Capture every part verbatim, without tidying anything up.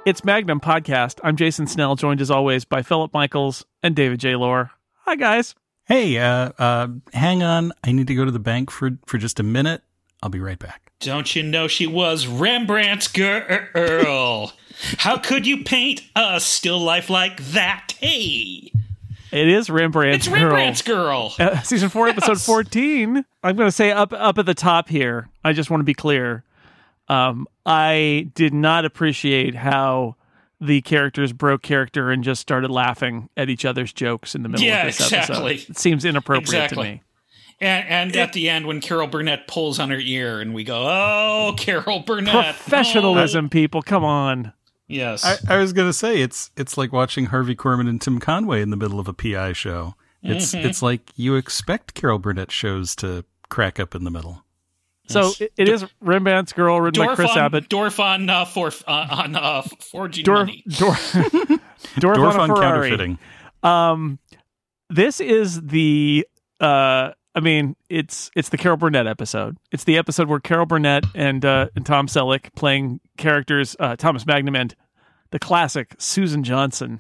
It's Magnum Podcast. I'm Jason Snell, joined as always by Philip Michaels and David J. Lohr. Hi, guys. Hey, uh, uh, hang on. I need to go to the bank for, for just a minute. I'll be right back. Don't you know she was Rembrandt's girl? How could you paint a still life like that? Hey! It is Rembrandt's it's Girl. Rembrandt's Girl. Uh, season four, yes. episode fourteen. I'm going to say up up at the top here. I just want to be clear. Um, I did not appreciate how the characters broke character and just started laughing at each other's jokes in the middle yeah, of this exactly. episode. It seems inappropriate exactly. to me. And, and at the end, when Carol Burnett pulls on her ear, and we go, "Oh, Carol Burnett, professionalism, oh. people, come on." Yes, I, I was going to say it's it's like watching Harvey Korman and Tim Conway in the middle of a P I show. It's mm-hmm. it's like you expect Carol Burnett shows to crack up in the middle. So yes. it, it is Rembrandt's Girl, written Dorf by Chris on, Abbott. Dorf on uh, for uh, on uh, forging Dorf, money. Dorf, Dorf, Dorf on, on on Ferrari. counterfeiting. Um, this is the. Uh, I mean, it's it's the Carol Burnett episode. It's the episode where Carol Burnett and uh, and Tom Selleck playing characters, uh, Thomas Magnum and the classic Susan Johnson,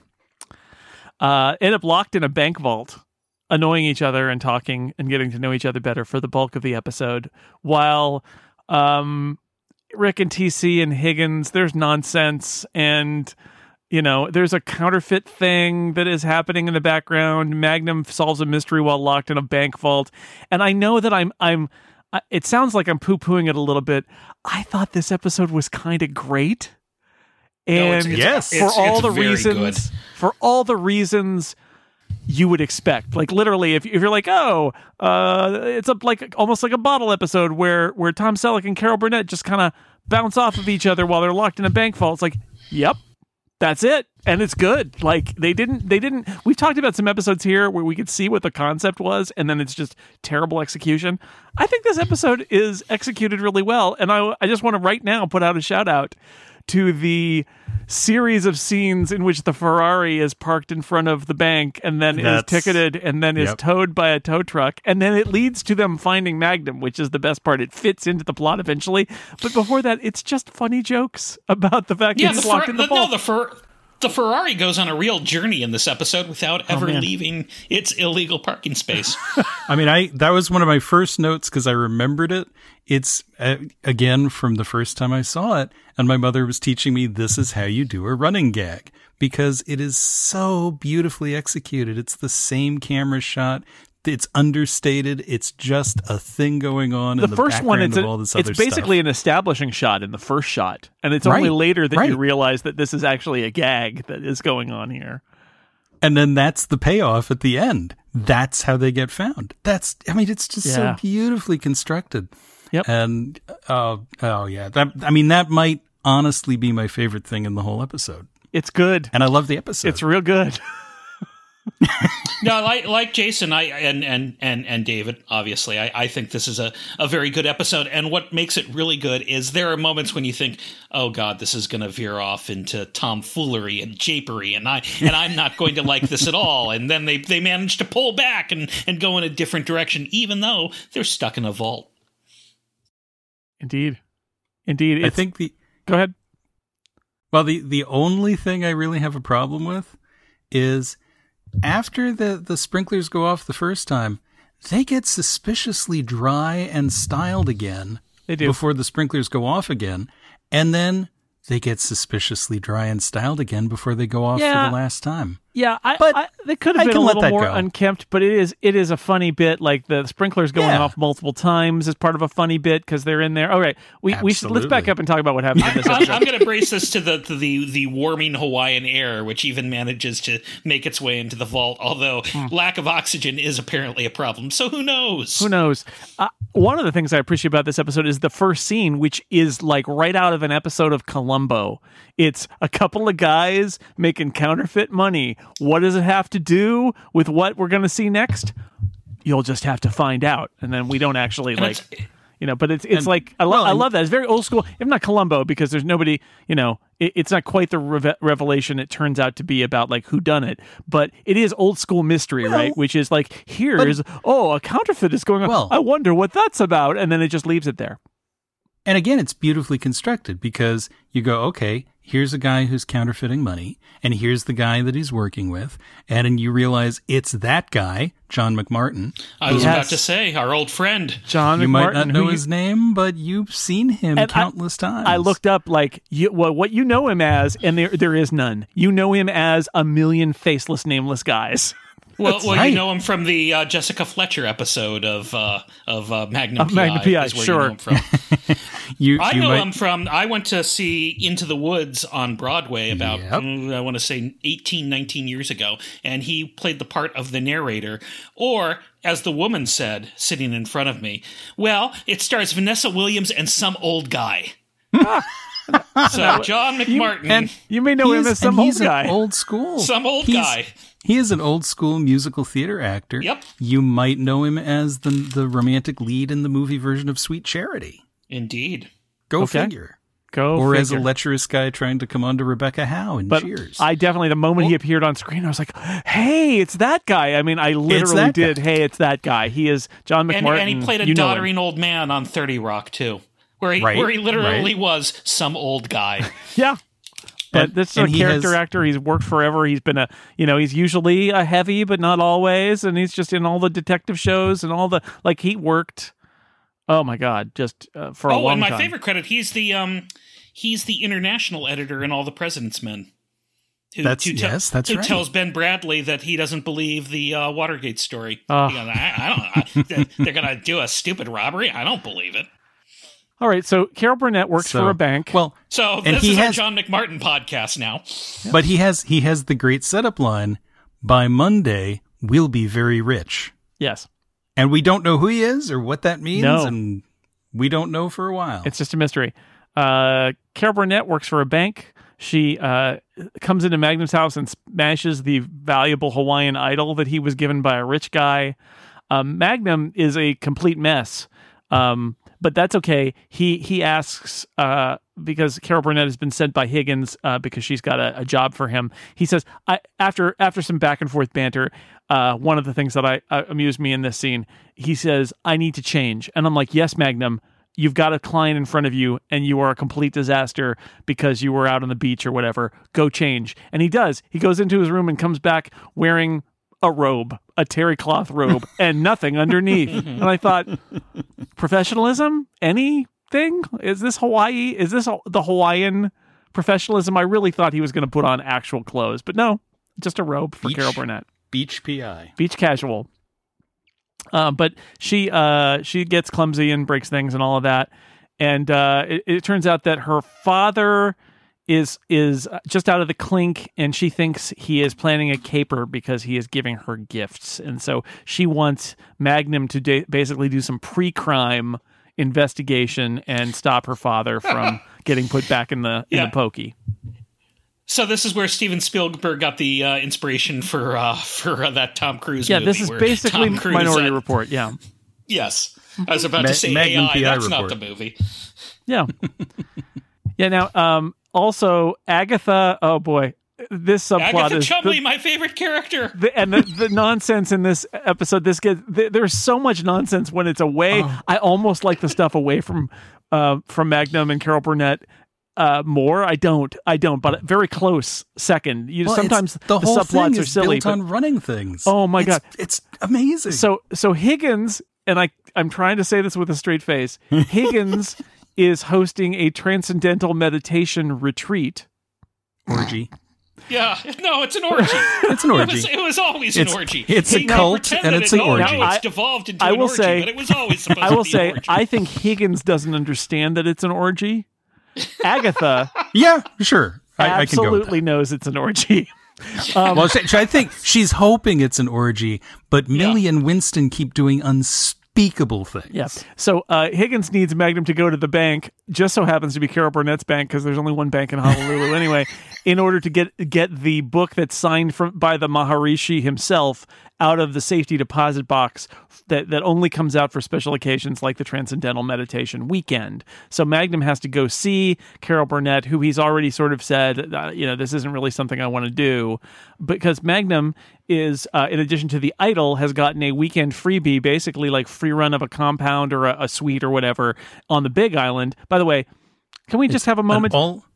uh, end up locked in a bank vault, annoying each other and talking and getting to know each other better for the bulk of the episode. While um, Rick and T C and Higgins, there's nonsense and. You know, there's a counterfeit thing that is happening in the background. Magnum solves a mystery while locked in a bank vault. And I know that I'm, I'm, it sounds like I'm poo-pooing it a little bit. I thought this episode was kind of great. And no, it's, it's, yes, it's, for it's, all it's the very reasons, good. for all the reasons you would expect. Like literally, if, if you're like, oh, uh, it's a, like almost like a bottle episode where, where Tom Selleck and Carol Burnett just kind of bounce off of each other while they're locked in a bank vault. It's like, yep. That's it. And it's good. Like they didn't, they didn't, we've talked about some episodes here where we could see what the concept was and then it's just terrible execution. I think this episode is executed really well. And I, I just want to right now put out a shout out to the series of scenes in which the Ferrari is parked in front of the bank and then That's, is ticketed and then is yep. towed by a tow truck. And then it leads to them finding Magnum, which is the best part. It fits into the plot eventually. But before that, it's just funny jokes about the fact yeah, that he's the locked Fer- in the the, vault. No, the Fer- The Ferrari goes on a real journey in this episode without ever oh, leaving its illegal parking space. I mean, I that was one of my first notes because I remembered it. It's, uh, again, from the first time I saw it, and my mother was teaching me this is how you do a running gag because it is so beautifully executed. It's the same camera shot. It's understated. It's just a thing going on the in the first background one, it's of a, all this it's other basically stuff. an establishing shot in the first shot. And it's right, only later that right. you realize that this is actually a gag that is going on here. And then that's the payoff at the end. That's how they get found. That's, I mean, it's just yeah. so beautifully constructed. Yep. And, oh, oh yeah. That, I mean, that might honestly be my favorite thing in the whole episode. It's good. And I love the episode. It's real good. No, like like Jason, I and and and and David. Obviously, I, I think this is a, a very good episode. And what makes it really good is there are moments when you think, "Oh God, this is going to veer off into tomfoolery and japery," and I and I'm not going to like this at all. And then they they manage to pull back and and go in a different direction, even though they're stuck in a vault. Indeed, indeed. It's, I think the go ahead. Well, the the only thing I really have a problem with is. After the, the sprinklers go off the first time, they get suspiciously dry and styled again they do. before the sprinklers go off again. And then they get suspiciously dry and styled again before they go off yeah. for the last time. Yeah, I, but I, they could have I been a let little that more go. unkempt, but it is it is a funny bit. Like the sprinklers going Yeah. off multiple times is part of a funny bit because they're in there. All right, we we should let's back Absolutely. up and talk about what happened in this I'm, episode. I'm going to brace this to the to the the warming Hawaiian air, which even manages to make its way into the vault. Although Hmm. lack of oxygen is apparently a problem, so who knows? Who knows? Uh, one of the things I appreciate about this episode is the first scene, which is like right out of an episode of Columbo. It's a couple of guys making counterfeit money. What does it have to do with what we're going to see next? You'll just have to find out. And then we don't actually And like, it's- you know, but it's it's And- like, I, lo- well, I and- love that. It's very old school. If not Columbo, because there's nobody, you know, it, it's not quite the reve- revelation it turns out to be about like who done it, but it is old school mystery, Well, right? Which is like, here's, oh, a counterfeit is going on. Well- I wonder what that's about. And then it just leaves it there. And again, it's beautifully constructed because you go, okay, here's a guy who's counterfeiting money, and here's the guy that he's working with, and then you realize it's that guy, John McMartin. I was Yes. about to say, our old friend. John You McMartin, might not know who his you, name, but you've seen him And I- countless times. I looked up like you, well, what you know him as, and there there is none. You know him as a million faceless, nameless guys. Well, well, right. you know him from the uh, Jessica Fletcher episode of uh, of uh, Magnum Of P I. Magnum P I, is where sure. You know him from. You, I you know might, him from. I went to see Into the Woods on Broadway about Yep. mm, I want to say eighteen, nineteen years ago, and he played the part of the narrator, or as the woman said, sitting in front of me, well, it stars Vanessa Williams and some old guy. So John McMartin, and You may know he him is- as some and old he's an guy. old school. some old He's- guy. He is an old school musical theater actor. Yep. You might know him as the the romantic lead in the movie version of Sweet Charity. Indeed. Go Okay. figure. Go Or as a figure. lecherous guy trying to come on to Rebecca Howe in But Cheers. I definitely, the moment he appeared on screen, I was like, "Hey, it's that guy!" I mean, I literally that did. guy. Hey, it's that guy. He is John And, McMartin. and he played a You know him. doddering old man on thirty Rock too, where he Right, where he literally right. was some old guy. Yeah. But And- this is and a he character has- actor. He's worked forever. He's been a, you know, he's usually a heavy, but not always. And he's just in all the detective shows and all the, like, he worked, oh my God, just uh, for a Oh, long and my time. favorite credit, he's the um, he's the international editor in All the President's Men. Who, That's- who tell- yes, that's who right. tells Ben Bradley that he doesn't believe the uh, Watergate story. Oh. He goes, I, I don't. I, they're going to do a stupid robbery. I don't believe it. All right. So Carol Burnett works So- for a bank. Well, So And this he is has- our John McMartin podcast now. but he has he has the great setup line, by Monday, we'll be very rich. yes. And we don't know who he is or what that means, No. and we don't know for a while. It's just a mystery. Uh, Carol Burnett works for a bank. She uh, comes into Magnum's house and smashes the valuable Hawaiian idol that he was given by a rich guy. Um, Magnum is a complete mess, um, but that's okay. He he asks uh, because Carol Burnett has been sent by Higgins uh, because she's got a, a job for him. He says, I, after after some back and forth banter, uh, one of the things that I uh, amused me in this scene, he says, "I need to change," and I'm like, "Yes, Magnum." You've got a client in front of you and you are a complete disaster because you were out on the beach or whatever. Go change. And he does. He goes into his room and comes back wearing a robe, a terry cloth robe, and nothing underneath. And I thought, professionalism? Anything? Is this Hawaii? Is this the Hawaiian professionalism? I really thought he was going to put on actual clothes, but no, just a robe for Beach. Carol Burnett. Beach P I. Beach casual. Uh, but she uh, she gets clumsy and breaks things and all of that, and uh, it, it turns out that her father is is just out of the clink, and she thinks he is planning a caper because he is giving her gifts, and so she wants Magnum to da- basically do some pre-crime investigation and stop her father from getting put back in the in Yeah. the pokey. So this is where Steven Spielberg got the uh, inspiration for uh, for uh, that Tom Cruise Yeah, movie. this is where basically Tom Cruise, Minority uh, Report. Yeah. Yes. I was about Ma- to say Magnum A I. P I That's not report. the movie. Yeah. yeah. Now, um, also Agatha. Oh boy, this subplot Agatha is Chumley, the, my favorite character. the, and the, the nonsense in this episode. This gets th- there's so much nonsense when it's away. Oh. I almost like the stuff away from uh, from Magnum and Carol Burnett. Uh, more, I don't, I don't, but very close second. You Well, sometimes it's- the whole subplots thing are is silly. built But, on running things. Oh, my It's- God. it's amazing. so, so Higgins and I, I'm trying to say this with a straight face. Higgins is hosting a transcendental meditation retreat. orgy. Yeah. No, it's an orgy. It's an It orgy. was, it was always It's- an orgy. it's a They- they cult pretend and that it's it, an no, orgy. No, it's I- devolved into I an will orgy, say- but it was always supposed I will to be say, an orgy. I think Higgins doesn't understand that it's an orgy. Agatha Yeah, sure. I, I can go with absolutely knows it's an orgy. that. Well, she, I think she's hoping it's an orgy, but Millie and Winston keep doing unspeakable things. Yeah. So uh, Higgins needs Magnum to go to the bank. Just so happens to be Carol Burnett's bank because there's only one bank in Honolulu anyway. In order to get get the book that's signed from by the Maharishi himself out of the safety deposit box that that only comes out for special occasions like the Transcendental Meditation Weekend. So Magnum has to go see Carol Burnett, who he's already sort of said, uh, you know, this isn't really something I want to do, because Magnum is, uh, in addition to the idol, has gotten a weekend freebie, basically like free run of a compound or a, a suite or whatever on the Big Island. By the way, can we just have a moment? An all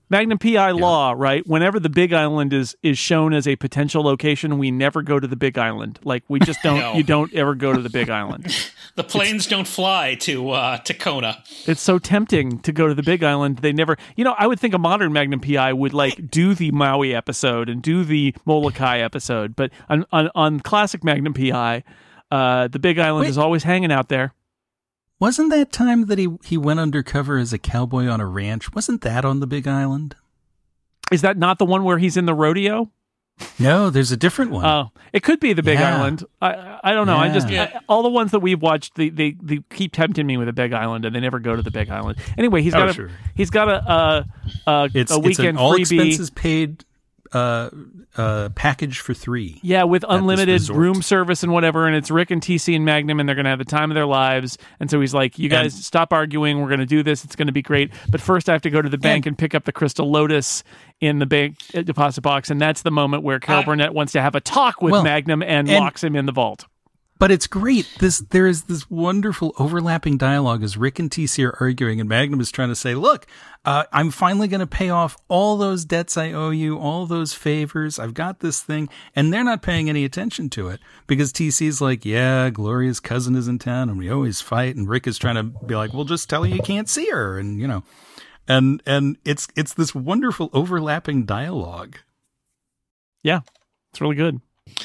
Magnum P I law, right? Whenever the Big Island is is shown as a potential location, we never go to the Big Island. Like we just don't. No. You don't ever go to the Big Island. The planes it's, don't fly to uh, to Kona. It's so tempting to go to the Big Island. They never. You know, I would think a modern Magnum P I would like do the Maui episode and do the Molokai episode, but on on, on classic Magnum P I, uh, the Big Island Wait. is always hanging out there. Wasn't that time that he, he went undercover as a cowboy on a ranch? Wasn't that on the Big Island? Is that not the one where he's in the rodeo? No, there's a different one. Oh, it could be the Big yeah. Island. I I don't know. Yeah. I just yeah. I, all the ones that we've watched, they, they they keep tempting me with the Big Island, and they never go to the Big Island. Anyway, he's oh, got a sure. he's got a uh, uh, it's, a weekend it's an all freebie. expenses paid uh, uh, package for three. Yeah, with unlimited resort. room service and whatever, and it's Rick and T C and Magnum, and they're going to have the time of their lives. And so he's like, you guys and, stop arguing. We're going to do this. It's going to be great. But first I have to go to the bank and, and pick up the Crystal Lotus in the bank deposit box. And that's the moment where Carol uh, Burnett wants to have a talk with well, Magnum and, and locks him in the vault. But it's great. This there is this wonderful overlapping dialogue as Rick and T C are arguing, and Magnum is trying to say, "Look, uh, I'm finally going to pay off all those debts I owe you, all those favors. I've got this thing," and they're not paying any attention to it because T C's like, "Yeah, Gloria's cousin is in town, and we always fight." And Rick is trying to be like, "Well, just tell her you can't see her," and you know, and and it's it's this wonderful overlapping dialogue. Yeah, it's really good.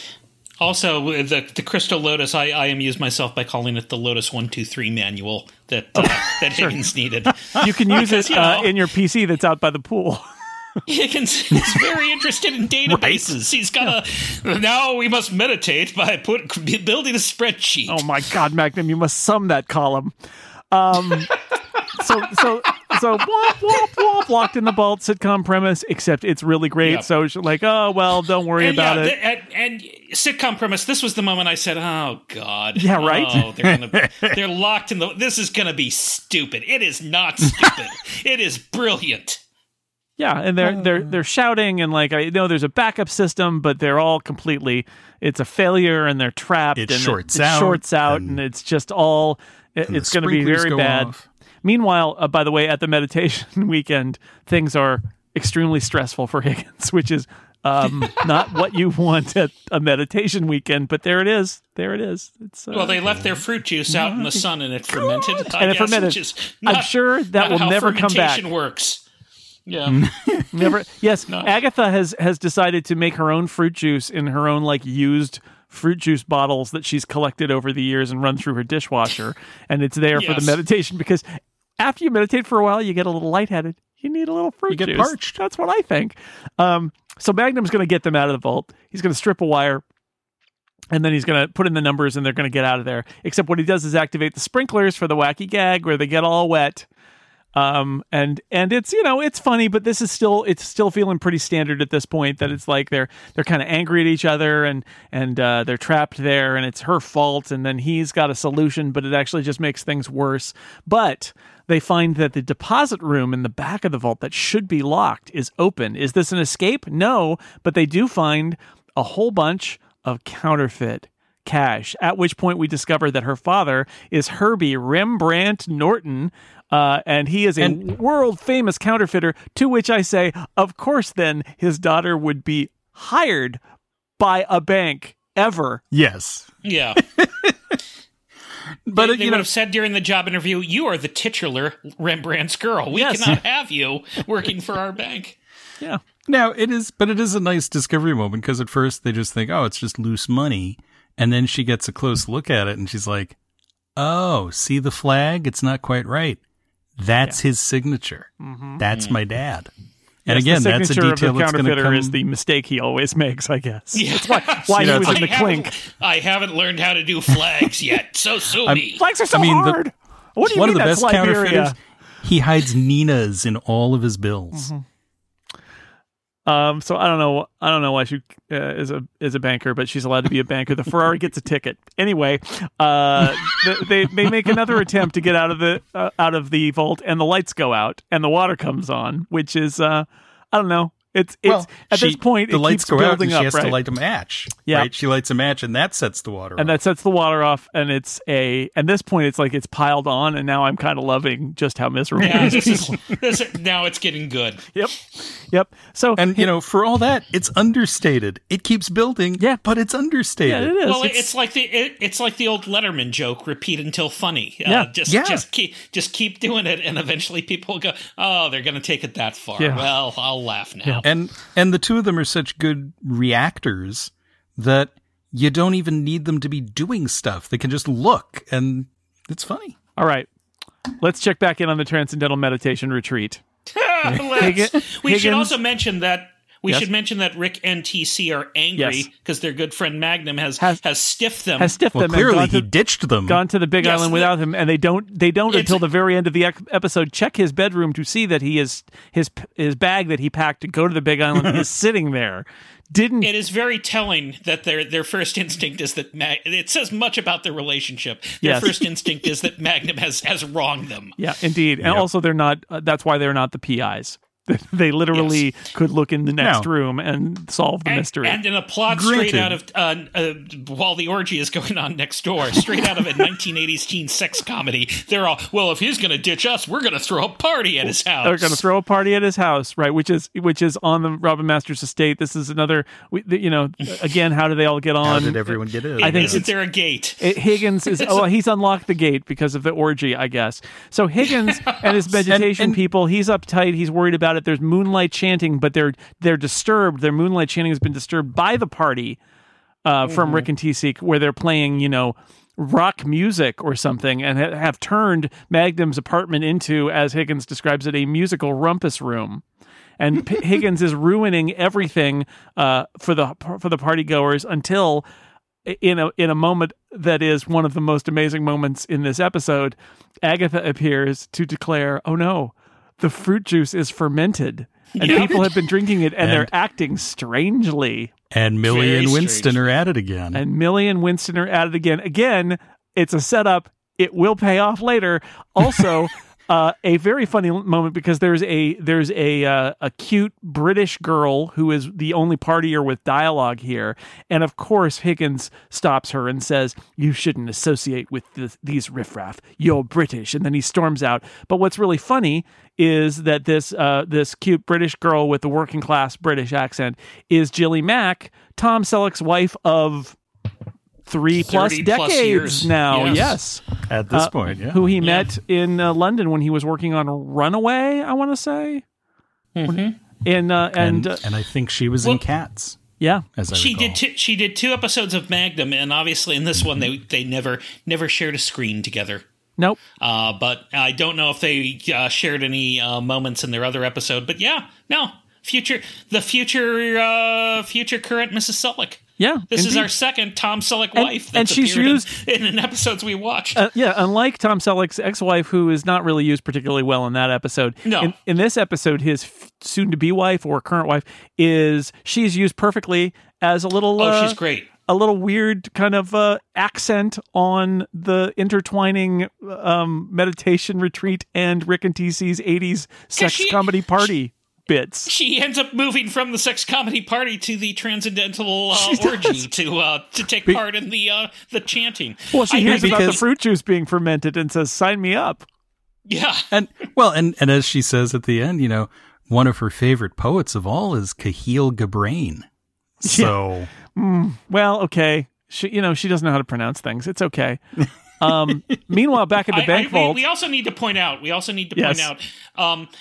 Also, the the Crystal Lotus, I, I amuse myself by calling it the Lotus one two three manual that uh, that sure. Higgins needed. You can use because, it you know, uh, in your P C that's out by the pool. Higgins is very interested in databases. Right. He's got a now we must meditate by put building a spreadsheet. Oh my God, Magnum, you must sum that column. Um, so so so womp womp womp locked in the vault sitcom premise, except it's really great. Yep. So she's like, oh well, don't worry and about yeah, it. The, and, and sitcom premise. This was the moment I said, "Oh God, yeah, right." Oh, they're gonna, they're locked in the. This is going to be stupid. It is not stupid. It is brilliant. Yeah, and they're they're they're shouting and like I know there's a backup system, but they're all completely it's a failure and they're trapped. It and shorts it, out. It shorts out, and, and it's just all. It, it's going to be very bad. Off. Meanwhile, uh, by the way, at the meditation weekend, things are extremely stressful for Higgins, which is um, not what you want at a meditation weekend. But there it is. There it is. It's uh, well, they left their fruit juice out in the sun, and it fermented. I and it guess, fermented. Which is not, I'm sure that will how never come back. Fermentation works. Yeah. Never. Yes, no. Agatha has has decided to make her own fruit juice in her own like used fruit juice bottles that she's collected over the years and run through her dishwasher, and it's there yes. for the meditation because after you meditate for a while, you get a little lightheaded. You need a little fruit you get juice. Parched. That's what I think. Um, so Magnum's going to get them out of the vault. He's going to strip a wire. And then he's going to put in the numbers and they're going to get out of there. Except what he does is activate the sprinklers for the wacky gag where they get all wet. Um, and, and it's, you know, it's funny, but this is still, it's still feeling pretty standard at this point that it's like they're, they're kind of angry at each other and, and, uh, they're trapped there and it's her fault. And then he's got a solution, but it actually just makes things worse. But they find that the deposit room in the back of the vault that should be locked is open. Is this an escape? No, but they do find a whole bunch of counterfeit cash, at which point we discover that her father is Herbie Rembrandt Norton, uh, and he is a and, world-famous counterfeiter, to which I say, of course, then, his daughter would be hired by a bank, ever. Yes. Yeah. But they, it, they you would know, have said during the job interview, you are the titular Rembrandt's girl. We yes. cannot have you working for our bank. Yeah. Now, it is, but it is a nice discovery moment because at first they just think, oh, it's just loose money. And then she gets a close look at it and she's like, oh, see the flag? It's not quite right. That's yeah. his signature. Mm-hmm. That's my dad. And yes, again, the that's a signature detail of the that's going to counterfeiter come. is the mistake he always makes, I guess. Yeah. That's why, why you he know, was like, in the I clink. Haven't, I haven't learned how to do flags yet, so sue I'm, me. Flags are so I mean, hard. The, what do you one mean of the that's best Liberia? counterfeiters. He hides Nina's in all of his bills. Mm-hmm. Um, so I don't know. I don't know why she uh, is a is a banker, but she's allowed to be a banker. The Ferrari gets a ticket anyway. Uh, they they make another attempt to get out of the uh, out of the vault, and the lights go out, and the water comes on, which is uh, I don't know. It's it's well, at she, this point the it lights keeps go out, building and up, she has right? to light a match. Yeah. Right? She lights a match, and that sets the water and off. that sets the water off, and it's a at this point it's like it's piled on, and now I'm kind of loving just how miserable. Yeah, these this people. is, this is, now it's getting good. Yep, yep. So And, you know, for all that, it's understated. It keeps building, Yeah. but it's understated. yeah, it is. Well, it's, it's, like the it, it's like the old Letterman joke: repeat until funny. Uh, Yeah. just Yeah. just keep just keep doing it, and eventually people will go, "Oh, they're going to take it that far." Yeah. Well, I'll laugh now. Yeah. And and the two of them are such good reactors that you don't even need them to be doing stuff. They can just look, and it's funny. all right. Let's check back in on the Transcendental Meditation Retreat. Let's- Higgins- we should Higgins- also mention that. We Yes. should mention that Rick and T C are angry Yes. because their good friend Magnum has Has- has, stiffed them. Has stiffed Well, them and clearly gone he to, ditched them. gone to the Big Yes, Island the- without him, and they don't they don't It's- until the very end of the ec- episode check his bedroom to see that he is his his bag that he packed to go to the Big Island is sitting there. Didn't It is very telling that their their first instinct is that Mag- it says much about their relationship. Their Yes. first instinct is that Magnum has has wronged them. yeah, indeed, and Yep. also they're not. Uh, that's why they're not the P Is. They literally could look in the next No. room and solve the And, mystery. and in a plot Granted. straight out of uh, uh, while the orgy is going on next door, straight out of a nineteen eighties teen sex comedy. They're all, well, if he's going to ditch us, we're going to throw a party at his house. They're going to throw a party at his house, right? Which is which is on the Robin Masters estate. This is another, we- you know, again, how do they all get on? How did everyone get in? I think Isn't it's- there a gate? It- Higgins is oh he's unlocked the gate because of the orgy, I guess. So Higgins and his meditation And- and- people, he's uptight, he's worried about it. There's moonlight chanting, but they're they're disturbed. Their moonlight chanting has been disturbed by the party uh, from Rick and T-Seek, where they're playing, you know, rock music or something, and ha- have turned Magnum's apartment into, as Higgins describes it, a musical rumpus room. And P- Higgins is ruining everything uh, for the for the party goers until, in a in a moment that is one of the most amazing moments in this episode, Agatha appears to declare, "Oh no, the fruit juice is fermented." And Yeah. people have been drinking it, and, they're And- acting strangely. And Millie Very and Winston strange. are at it again. And Millie and Winston are at it again. Again, it's a setup. It will pay off later. Also, uh, a very funny moment because there's a there's a uh, a cute British girl who is the only partier with dialogue here, and of course Higgins stops her and says, "You shouldn't associate with this, these riffraff. You're British." And then he storms out. But what's really funny is that this uh, this cute British girl with the working class British accent is Jilly Mack, Tom Selleck's wife of three plus thirty plus decades years. now. Yes. Yes. At this Uh, point, yeah. Who he met in uh, London when he was working on Runaway, I want to say. Mhm. In uh, and, and, uh, and I think she was Well- in Cats, yeah, as I She recall. did. Two, she did two episodes of Magnum, and obviously in this one they they never never shared a screen together. nope. Uh, but I don't know if they uh, shared any uh, moments in their other episode. But yeah, no future the future uh, future current Missus Selleck. Yeah, This is indeed. our second Tom Selleck And- wife, and that's she's appeared in- used- in, in episodes we watched. Uh, yeah, unlike Tom Selleck's ex-wife, who is not really used particularly well in that episode. No. In, in this episode, his f- soon-to-be wife or current wife is she's used perfectly as a little. oh, uh, she's great. A little weird kind of uh, accent on the intertwining um, meditation retreat and Rick and T C's eighties sex she- comedy party bits. She ends up moving from the sex comedy party to the transcendental uh, She does. orgy to uh, to take Be- part in the uh, the chanting. Well, she I- hears I- about the because- fruit juice being fermented and says, "Sign me up." yeah. And well, and, and as she says at the end, you know, one of her favorite poets of all is Cahill Gabrain. So Well, okay. She, you know, she doesn't know how to pronounce things. It's okay. Um, meanwhile, back at the I- bank I- vault, We, we also need to point out. We also need to Yes. point out. Um,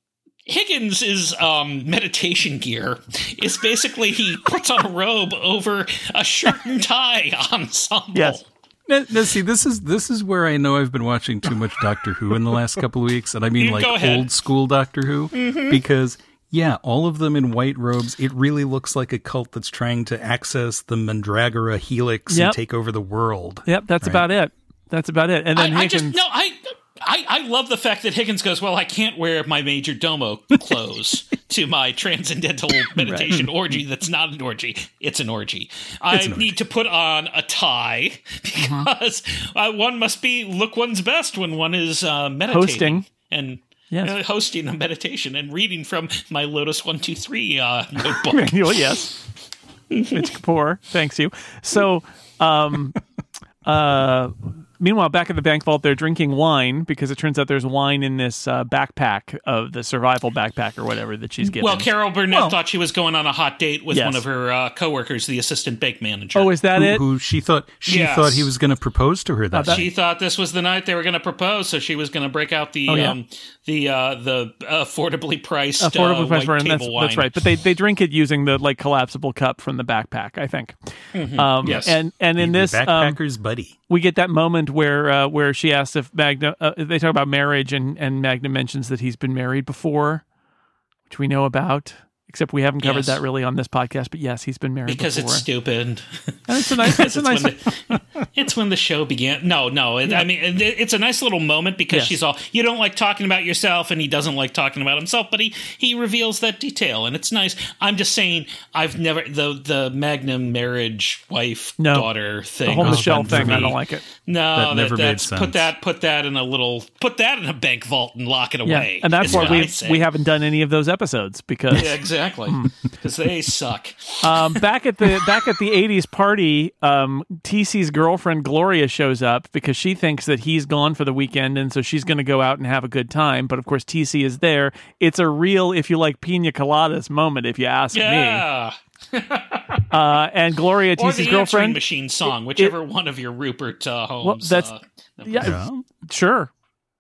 Higgins' um, meditation gear is basically he puts on a robe over a shirt and tie ensemble. Yes. now, now see, this is this is where I know I've been watching too much Doctor Who in the last couple of weeks, and I mean You like go ahead. old school Doctor Who, because yeah, all of them in white robes. It really looks like a cult that's trying to access the Mandragora helix Yep. and take over the world. yep, that's Right. about it. That's about it. And then I, I Higgins, just no. I, I I love the fact that Higgins goes, well, I can't wear my Major Domo clothes to my transcendental meditation orgy. That's not an orgy. It's an orgy. I an orgy. need to put on a tie because uh, one must be look one's best when one is uh, meditating. Hosting. And Yes. uh, hosting a meditation and reading from my Lotus one two three uh, notebook. Well, yes. Mitch Kapoor, thanks you. So, um, uh, meanwhile, back at the bank vault, they're drinking wine because it turns out there's wine in this uh, backpack of the survival backpack or whatever that she's given. Well, Carol Burnett Well- thought she was going on a hot date with Yes. one of her uh, coworkers, the assistant bank manager. Oh, is that Who, it? who she thought she Yes. thought he was going to propose to her that that- night. She thought this was the night they were going to propose, so she was going to break out the Oh, yeah. um, the uh, the affordably priced Affordably uh, priced white wine. That's, table wine. that's right. But they, they drink it using the like collapsible cup from the backpack, I think. Mm-hmm. Um, Yes. And and in The this, um, backpacker's buddy. we get that moment where uh, where she asks if Magna. Uh, they talk about marriage, and and Magna mentions that he's been married before, which we know about. Except we haven't covered Yes. that really on this podcast. But yes, he's been married Because before. it's stupid. And it's a nice. It's Because a nice. it's, when the, it's when the show began. No, no. It, I mean, it, it's a nice little moment because Yes. she's all, you don't like talking about yourself, and he doesn't like talking about himself, but he, he reveals that detail, and it's nice. I'm just saying, I've never, the, the Magnum marriage wife No. daughter thing. the whole was Michelle fun for thing. I me. don't like it. No, That never made that's, sense. Put that, put that in a little, put that in a bank vault and lock it Yeah, away. and that's is why what I we say. we haven't done any of those episodes because Yeah, exactly. Because they suck. um, back at the back at the eighties party, um, T C's girlfriend Gloria shows up because she thinks that he's gone for the weekend, and so she's going to go out and have a good time. But of course, T C is there. It's a real, if you like, pina coladas moment, if you ask Yeah. me. Uh, and Gloria, Or T C's the answering girlfriend, machine song, whichever one of your Rupert uh, Holmes. that's- uh, yeah, Yeah. sure.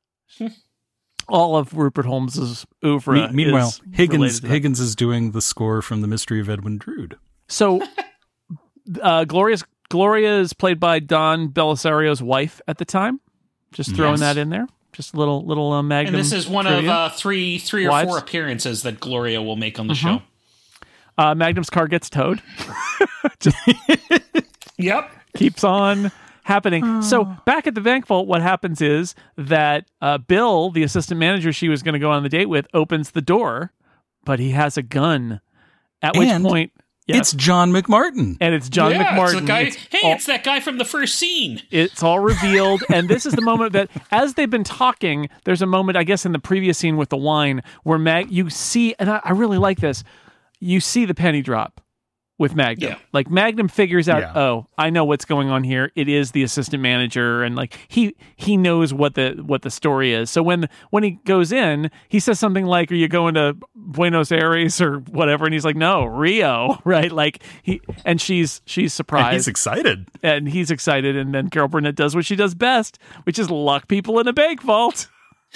All of Rupert Holmes's oeuvre. Me- meanwhile, is Higgins related to that. Higgins is doing the score from The Mystery of Edwin Drood. So, uh, Gloria's Gloria is played by Don Belisario's wife at the time. Just throwing Yes. that in there. Just a little little uh, Magnum. and this is one trivia. of uh, three, three or Wives? four appearances that Gloria will make on the Mm-hmm. show. uh, Magnum's car gets towed. Yep. Keeps on happening. So back at the bank vault, what happens is that uh, Bill, the assistant manager she was going to go on the date with, opens the door, but he has a gun. At which And point, yes, It's John McMartin. and it's John yeah, McMartin. It's the guy, It's hey, all- it's that guy from the first scene. It's all revealed, and this is the moment that, as they've been talking, there's a moment, I guess, in the previous scene with the wine where Mag, you see, and I, I really like this. You see the penny drop with Magnum. Yeah. Like Magnum figures out, Yeah. oh, I know what's going on here. It is the assistant manager, and like he he knows what the what the story is. So when when he goes in, he says something like, "Are you going to Buenos Aires or whatever?" And he's like, "No, Rio." Right? Like he and she's she's surprised And he's excited. and he's excited, and then Carol Burnett does what she does best, which is lock people in a bank vault.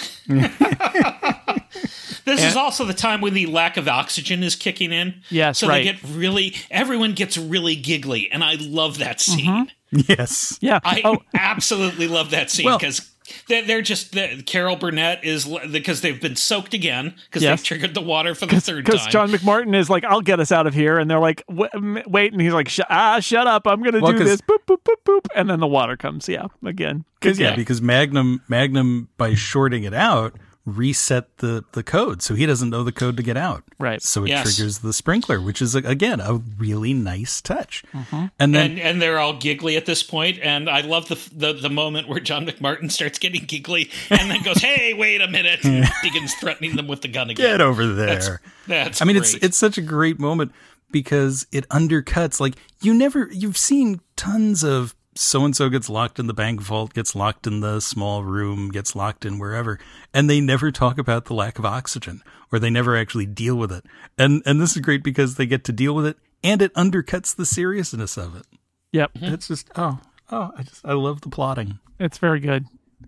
This And- is also the time when the lack of oxygen is kicking in. Yes, so right. they get really, everyone gets really giggly, and I love that scene. Yes. Yeah. I oh, absolutely love that scene Well- because they're, they're just the, Carol Burnett is because they've been soaked again because Yes. they've triggered the water for the third because time. John McMartin is like, "I'll get us out of here," and they're like, "Wa- m- "Wait," and he's like, Sh- "Ah, shut up! I'm going to Well, do 'cause- this." Boop boop boop boop, and then the water comes. Yeah, again. Because yeah, Yeah. because Magnum Magnum by shorting it out reset the the code, so he doesn't know the code to get out. Right. So it Yes. triggers the sprinkler, which is again a really nice touch. And then and and they're all giggly at this point, and I love the the, the moment where John McMartin starts getting giggly and then goes, "Hey, wait a minute!" and begins threatening them with the gun again. get over there. That's, that's I mean, great. it's it's such a great moment because it undercuts. Like you never you've seen tons of so and so gets locked in the bank vault, gets locked in the small room, gets locked in wherever, and they never talk about the lack of oxygen, or they never actually deal with it. And and this is great because they get to deal with it, and it undercuts the seriousness of it. Yep, It's just oh oh, I just I love the plotting. it's very good.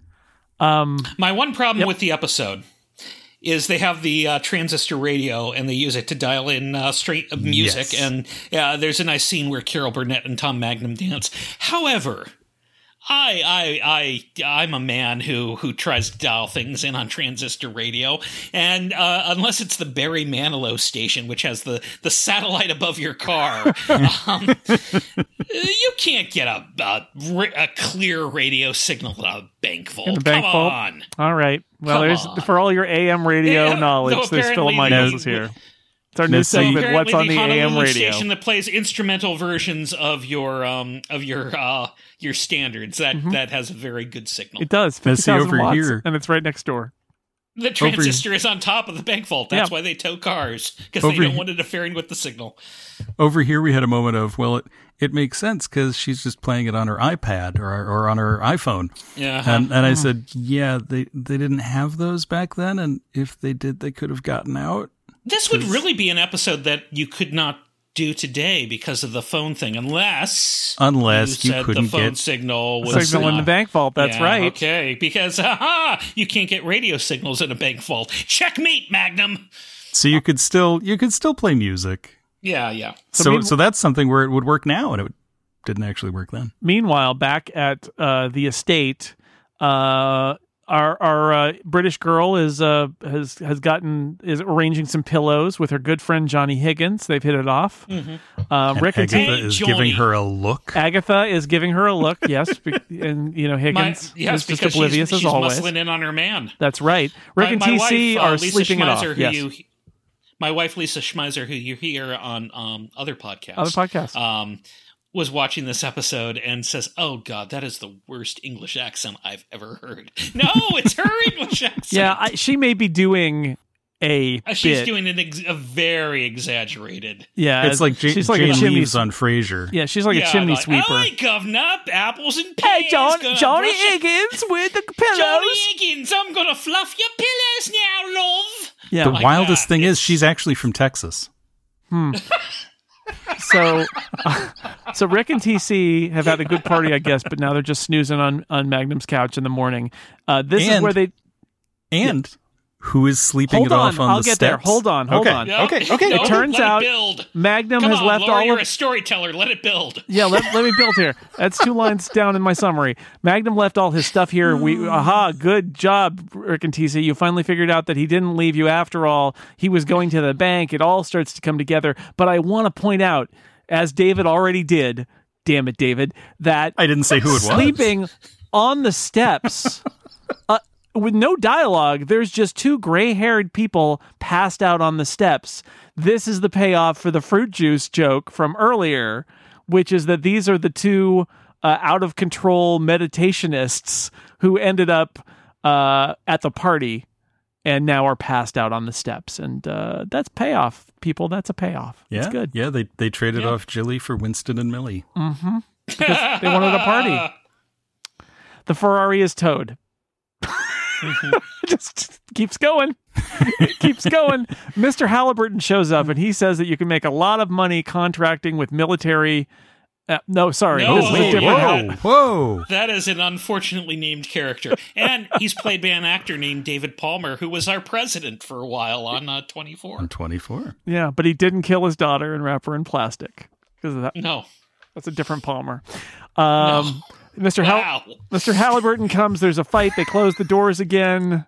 Um, My one problem Yep. with the episode is they have the uh, transistor radio and they use it to dial in uh, straight uh, music. Yes. And uh, there's a nice scene where Carol Burnett and Tom Magnum dance. However, I, I, I, I'm a man who, who tries to dial things in on transistor radio, and uh, unless it's the Barry Manilow station, which has the, the satellite above your car, um, you can't get a, a a clear radio signal in a bank vault. in the bank Come vault. on. All right. Well, Come there's on. for all your A M radio Yeah, knowledge. no, there's Philip apparently Michaels the- is here. It's our No, new so you- segment. What's on Apparently the A M Honolulu radio? station that plays instrumental versions of your um of your uh your standards that that has a very good signal. It does. Now, fifty see, thousand over watts, here- and it's right next door. The transistor is on top of the bank vault. That's Yeah. why they tow cars, because they Over- don't want interfering with the signal. Over here, we had a moment of, well, it, it makes sense because she's just playing it on her iPad or or on her iPhone. Yeah. And, and I said, yeah, they, they didn't have those back then. And if they did, they could have gotten out. This would really be an episode that you could not do today because of the phone thing, unless Unless you said couldn't the phone get- signal was Signal in the not- bank vault. That's Yeah, right. Okay, because haha, you can't get radio signals in a bank vault. Checkmate, Magnum. So you could still you could still play music. Yeah, yeah. So So so, mean- that's something where it would work now, and it would, didn't actually work then. Meanwhile, back at uh, the estate, uh, our our uh, British girl is uh, has has gotten is arranging some pillows with her good friend Johnny Higgins. They've hit it off. Mm-hmm. Uh, And Rick and Agatha Hey, is Johnny. giving her a look. Agatha is giving her a look. Yes, be- and you know My, Higgins yes, is just because oblivious she's, as she's always. muscling in on her man. That's right. Rick My- and my T C wife, uh, are Lisa sleeping it off. Schmeiser, who Yes, you, my wife Lisa Schmeiser, who you hear on um, other podcasts, other podcasts. um, was watching this episode and says, "Oh God, that is the worst English accent I've ever heard." No, it's her English accent. yeah, I, she may be doing a Uh, she's bit. doing an ex- a very exaggerated. yeah, It's like J- she's like Jane a chimney. Leaves on Frasier. Yeah, she's like yeah, a chimney like, sweeper. Hey, governor, apples and Hey, pears. John, gonna Johnny brush your- Higgins with the pillows. Johnny Higgins, I'm gonna fluff your pillows now, love. Yeah, The like wildest that. thing is It's- she's actually from Texas. so uh, so Rick and T C have had a good party, I guess, but now they're just snoozing on, on Magnum's couch in the morning. Uh, this is And- where they And who is sleeping hold it on. off on I'll the get steps? there. Hold on, hold okay. on. Yep. Okay, okay. No, It turns let out- build. Magnum Come has on, left Laura, all you're of a storyteller. Let it build. yeah. Let, let me build here. That's two lines down in my summary. Magnum left all his stuff here. We aha, good job, Rick and T C. You finally figured out that he didn't leave you after all. He was going to the bank. It all starts to come together. But I want to point out, as David already did, damn it, David, that I didn't say who it was. sleeping on the steps uh, with no dialogue. There's just two gray-haired people passed out on the steps. This is the payoff for the fruit juice joke from earlier, which is that these are the two uh, out-of-control meditationists who ended up uh, at the party and now are passed out on the steps. And uh, that's payoff, people. That's a payoff. Yeah, It's good. Yeah, they they traded Yeah. off Jilly for Winston and Millie. Because they wanted a party. The Ferrari is towed. Just keeps going. It keeps going. Mister Halliburton shows up and he says that you can make a lot of money contracting with military. Uh, no, sorry. No, this is a wait, different whoa. hat. Whoa! That is an unfortunately named character. And he's played by an actor named David Palmer, who was our president for a while on uh, twenty-four. I'm twenty-four. Yeah, but he didn't kill his daughter and wrap her in plastic. Because of that. No. That's a different Palmer. Um, Mister Hall- Wow. Mister Halliburton comes. There's a fight. They close the doors again.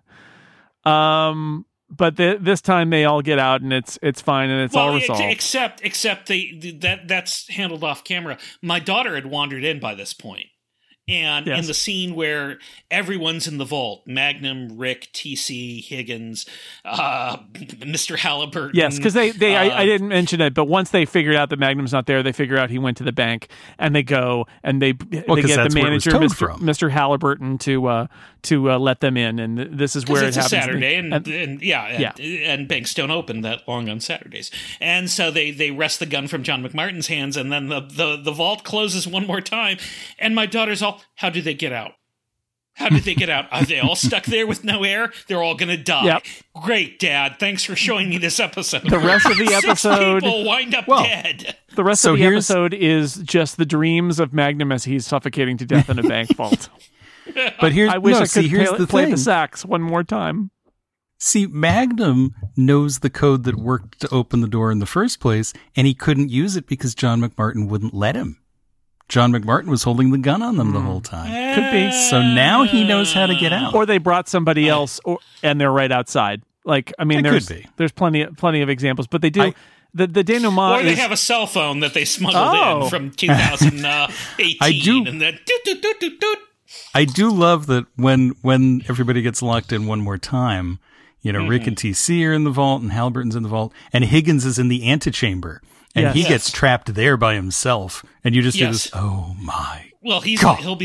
Um, but th- this time they all get out and it's it's fine and it's all Well, ex- resolved. except except they that that's handled off camera. My daughter had wandered in by this point. And Yes. in the scene where everyone's in the vault, Magnum, Rick, T C, Higgins, uh, Mister Halliburton. Yes, because they, they uh, I, I didn't mention it, but once they figured out that Magnum's not there, they figure out he went to the bank, and they go and they Well, they 'cause get that's the where it was manager, towed Mister from. Mister Halliburton, to uh, to uh, let them in, and th- this is where Because it it's a happens. Saturday, and, And- and, yeah, and, and banks don't open that long on Saturdays, and so they they wrest the gun from John McMartin's hands, and then the the, the vault closes one more time, and my daughter's all, how did they get out? How did they get out? Are they all stuck there with no air? They're all going to die. Yep. Great, Dad. Thanks for showing me this episode. The rest of the Six episode- people wind up Well, dead. the rest So of the here's- episode is just the dreams of Magnum as he's suffocating to death in a bank vault. But here's I wish no, I see, could here's play, the play thing. the sax one more time. See, Magnum knows the code that worked to open the door in the first place, and he couldn't use it because John McMartin wouldn't let him. John McMartin was holding the gun on them the whole time. Could be. So now he knows how to get out. Or they brought somebody else, or and they're right outside. Like I mean, It there's could be. there's plenty plenty of examples, but they do I- the the denouement Or they is have a cell phone that they smuggled Oh. in from two thousand eighteen. I do- And then doot, doot, doot, doot, doot. I do love that when when everybody gets locked in one more time, you know, Rick and T C are in the vault and Halliburton's in the vault and Higgins is in the antechamber and Yes. he Yes. gets trapped there by himself and you just hear Yes. this, oh my. Well, he's God. he'll be the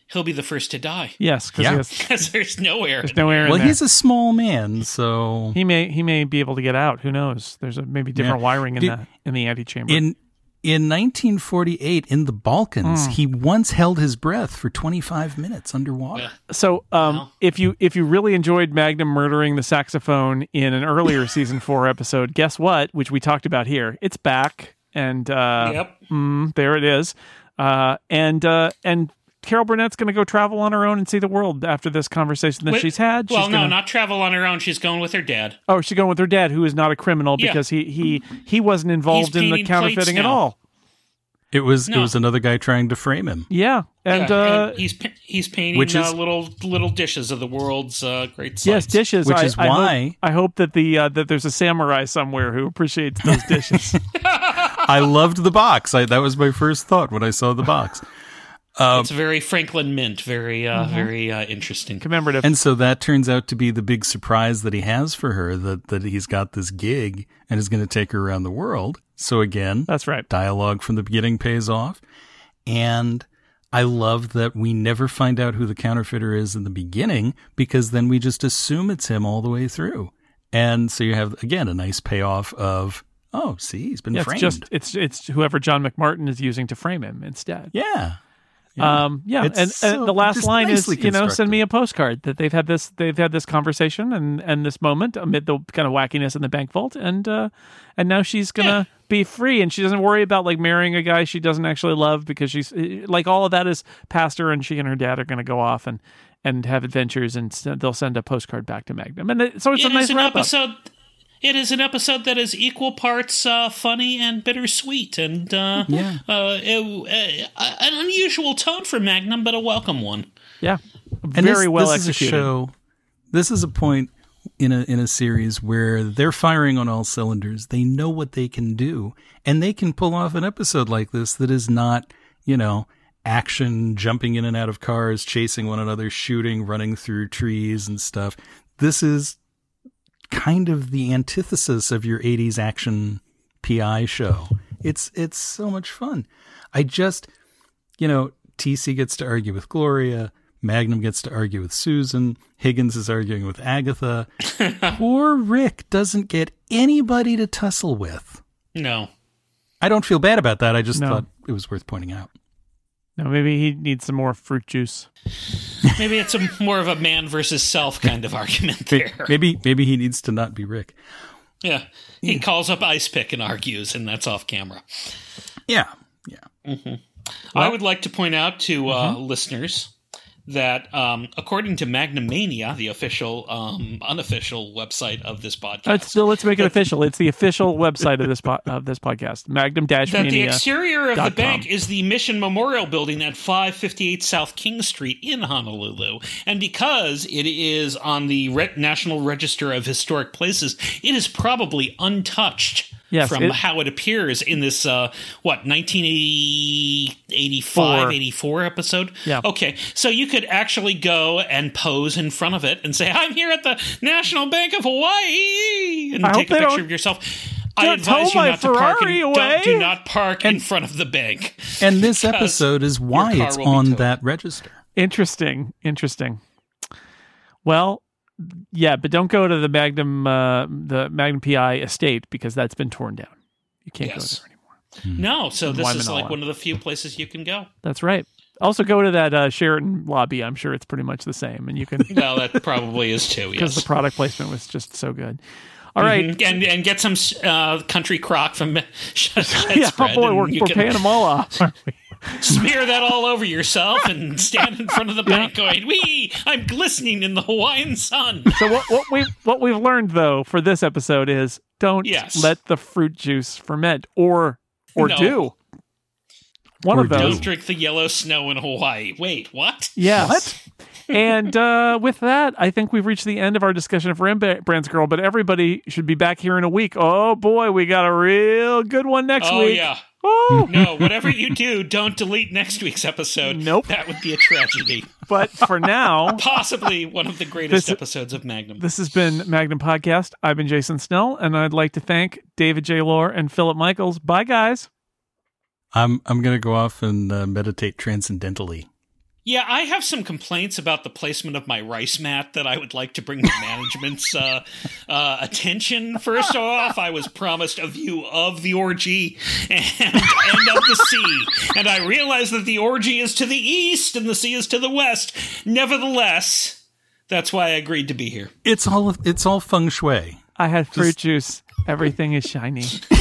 he'll be the first to die. Yes, because Yeah. Because there's no air. there's no air in Well, there. he's a small man, so He may he may be able to get out. Who knows? There's a maybe different Yeah. wiring in Did- the in the antechamber. in in nineteen forty-eight in the Balkans, Hmm. he once held his breath for twenty-five minutes underwater. Yeah. So, um, Wow. if you if you really enjoyed Magnum murdering the saxophone in an earlier season four episode, guess what? Which we talked about here, it's back, and uh, Yep. mm, there it is. Uh, and uh, and Carol Burnett's going to go travel on her own and see the world after this conversation that Wait, she's had. Well, she's no, gonna, not travel on her own. She's going with her dad. Oh, she's going with her dad, who is not a criminal Yeah. because he he he wasn't involved in the painting plates counterfeiting at now. all. It was No. it was another guy trying to frame him. Yeah, and Yeah, uh, and he's pa- he's painting which is- uh, little little dishes of the world's uh, great sights. yes, dishes. Which I, is I why- hope, I hope that the uh, that there's a samurai somewhere who appreciates those dishes. I loved the box. I, that was my first thought when I saw the box. It's very Franklin Mint, very uh, very uh, interesting. Commemorative. And so that turns out to be the big surprise that he has for her, that, that he's got this gig and is going to take her around the world. So again, That's right. dialogue from the beginning pays off. And I love that we never find out who the counterfeiter is in the beginning, because then we just assume it's him all the way through. And so you have, again, a nice payoff of, oh, see, he's been Yeah, framed. it's just it's it's whoever John McMartin is using to frame him instead. yeah. Um, yeah, It's and, so- and the last just line is, nicely you know, send constructed. me a postcard that they've had this they've had this conversation and and this moment amid the kind of wackiness in the bank vault, and uh, and now she's gonna Yeah. be free, and she doesn't worry about like marrying a guy she doesn't actually love, because she's like, all of that is past her, and she and her dad are gonna go off and and have adventures, and s- they'll send a postcard back to Magnum, and it, so it's It a nice is an wrap up. episode. It is an episode that is equal parts uh, funny and bittersweet, and uh, Yeah. uh, it, uh, an unusual tone for Magnum, but a welcome one. Yeah, And very this, well this executed. Is a show, this is a point in a in a series where they're firing on all cylinders. They know what they can do, and they can pull off an episode like this that is not, you know, action, jumping in and out of cars, chasing one another, shooting, running through trees and stuff. This is kind of the antithesis of your eighties action P I show. It's it's so much fun. I just, you know, T C gets to argue with Gloria, Magnum gets to argue with Susan, Higgins is arguing with Agatha. Poor Rick doesn't get anybody to tussle with. No. I don't feel bad about that. I just No. thought it was worth pointing out. No, maybe he needs some more fruit juice. Maybe it's a more of a man versus self kind of argument there. Maybe maybe he needs to not be Rick. Yeah. He calls up Ice Pick and argues, and that's off camera. Yeah. Yeah. I would like to point out to uh, listeners that um, according to Magnum Mania, the official, um, unofficial website of this podcast, Let's still let's make it official. It's the official website of this po- of this podcast. Magnum Dash that the Mania. exterior of the dot bank com. is the Mission Memorial Building at five fifty-eight South King Street in Honolulu. And because it is on the Re- National Register of Historic Places, it is probably untouched Yes, from it- how it appears in this, uh, what, nineteen eighty-five, Four. eighty-four episode? Yeah. Okay, so you could actually go and pose in front of it and say, I'm here at the National Bank of Hawaii, and I take a hope they picture don't- of yourself. I Don't advise tow you my not to park. Ferrari In, away. don't, do not park in front of the bank. And this Because episode is why your car it's will be on towed. that register. Interesting, interesting. Well, yeah, but don't go to the Magnum uh, the Magnum P I estate, because that's been torn down. You can't Yes. go there anymore. No, so this is Waimanalo. like one of the few places you can go. That's right. Also, go to that uh, Sheraton lobby. I'm sure it's pretty much the same, and you can No, that probably is too. because Yes. the product placement was just so good. All right. Mhm. and and get some uh, country crock from Shed Yeah, oh Spread, boy, and we're, you we're can paying them all off, aren't we? smear that all over yourself and stand in front of the bank going, "Wee! I'm glistening in the Hawaiian sun." So what, what we what we've learned though for this episode is don't Yes. let the fruit juice ferment, or or No. do one Or of do. those. Don't drink the yellow snow in Hawaii. Wait, what? Yes. And uh, with that, I think we've reached the end of our discussion of Rembrandt's Girl, but everybody should be back here in a week. Oh boy, we got a real good one next Oh week. yeah. Oh, No, whatever you do, don't delete next week's episode. Nope. That would be a tragedy. but for now, Possibly one of the greatest This- episodes of Magnum. this has been Magnum Podcast. I've been Jason Snell, and I'd like to thank David J. Lohr and Philip Michaels. Bye, guys. I'm I'm gonna go off and uh, meditate transcendentally. Yeah, I have some complaints about the placement of my rice mat that I would like to bring to management's uh, uh, attention. First off, I was promised a view of the orgy and, and of the sea, and I realized that the orgy is to the east and the sea is to the west. Nevertheless, that's why I agreed to be here. It's all it's all feng shui. I had fruit Just- juice. Everything is shiny.